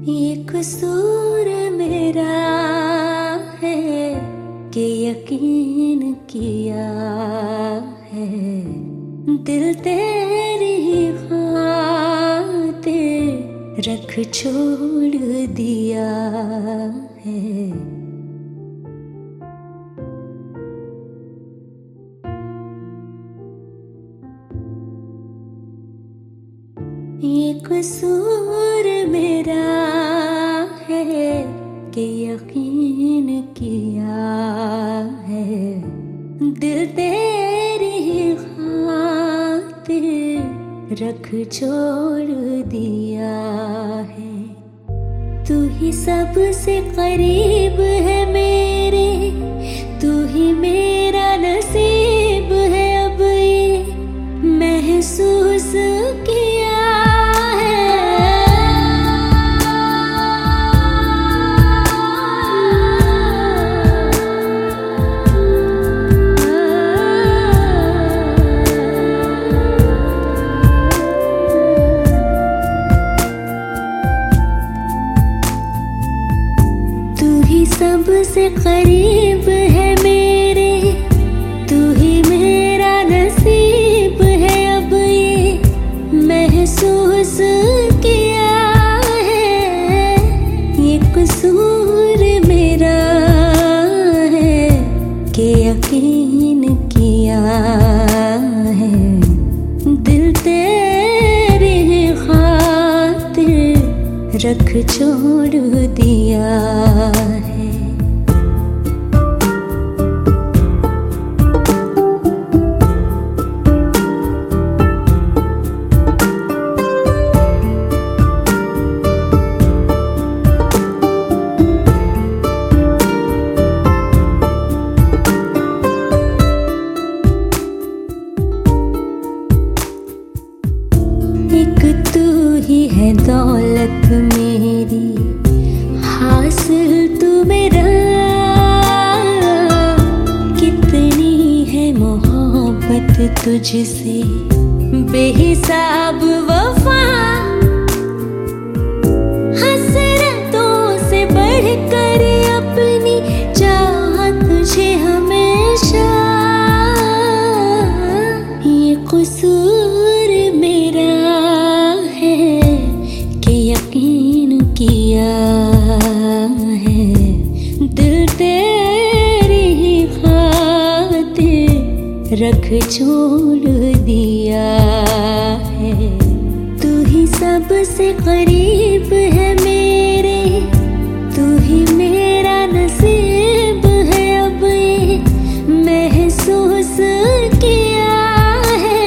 ये कसूर मेरा है कि यकीन किया है दिल तेरी खातिर रख छोड़ दिया है। ये कसूर मेरा है कि यकीन किया है दिल तेरी खातिर रख छोड़ दिया है। तू ही सबसे करीब है मेरे, तू ही मेरा नसीब है अब ये महसूस किया। सबसे करीब है मेरे, तू ही मेरा नसीब है अब ये महसूस किया है। ये कसूर मेरा है कि यकीन किया है दिल तेरी खातिर रख छोड़ दिया है। एक तू ही है दौलत मेरी, हासिल तू मेरा। कितनी है मोहब्बत तुझसे बेहिसाब वफा, हसरतों से बढ़कर अपनी चाहत तुझे हमेशा। ये कसूर मेरा है कि यकीन किया है दिल तेरी खातिर रख छोड़ दिया है। तू ही सबसे करीब है मेरे, तू ही मेरा नसीब है अब ये महसूस किया है।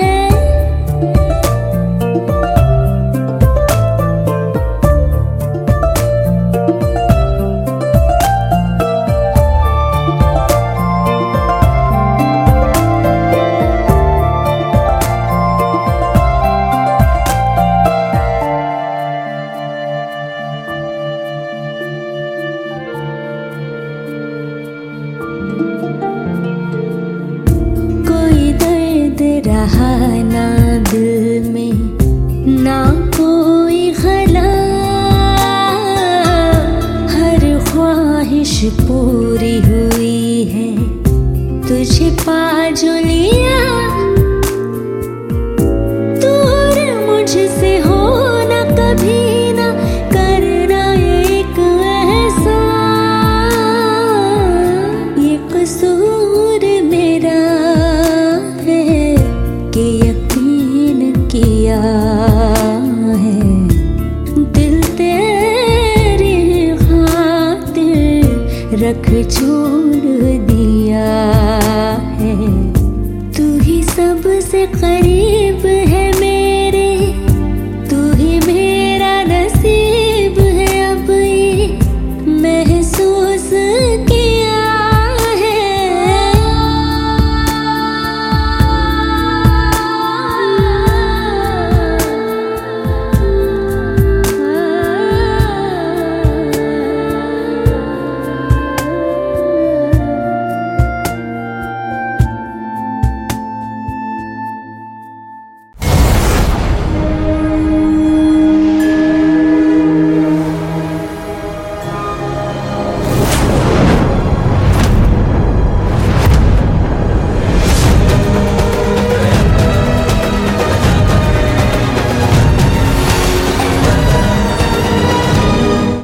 रहा ना दिल में ना कोई खला, हर ख्वाहिश पूरी हुई है तुझे पा जो लिया। दूर मुझसे हो ना कभी ना करना एक एहसान। ये कसूर मेरा कि यकीन किया है दिल तेरी खातिर रख छोड़ दिया है। तू ही सबसे करीब